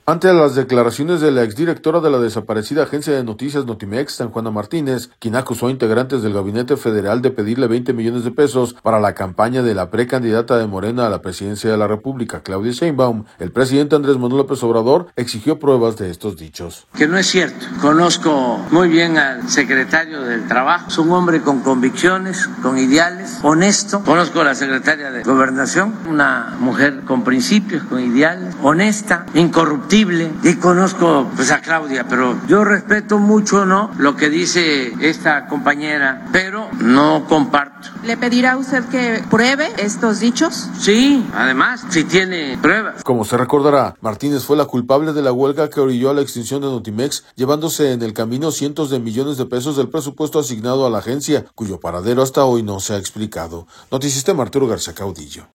Ante las declaraciones de la exdirectora de la desaparecida agencia de noticias Notimex, San Juana Martínez, quien acusó a integrantes del gabinete federal de pedirle 20 millones de pesos para la campaña de la precandidata de Morena a la presidencia de la República, Claudia Sheinbaum, el presidente Andrés Manuel López Obrador exigió pruebas de estos dichos. Que no es cierto. Conozco muy bien al secretario del Trabajo, es un hombre con convicciones, con ideales, honesto. Conozco a la secretaria de Gobernación, una mujer con principios, con ideales, honesta, incorruptible. Y conozco pues a Claudia, pero yo respeto mucho, ¿no?, lo que dice esta compañera, pero no comparto. ¿Le pedirá usted que pruebe estos dichos? Sí, además, si tiene pruebas. Como se recordará, Martínez fue la culpable de la huelga que orilló a la extinción de Notimex, llevándose en el camino cientos de millones de pesos del presupuesto asignado a la agencia, cuyo paradero hasta hoy no se ha explicado. Noticistema, Arturo García Caudillo.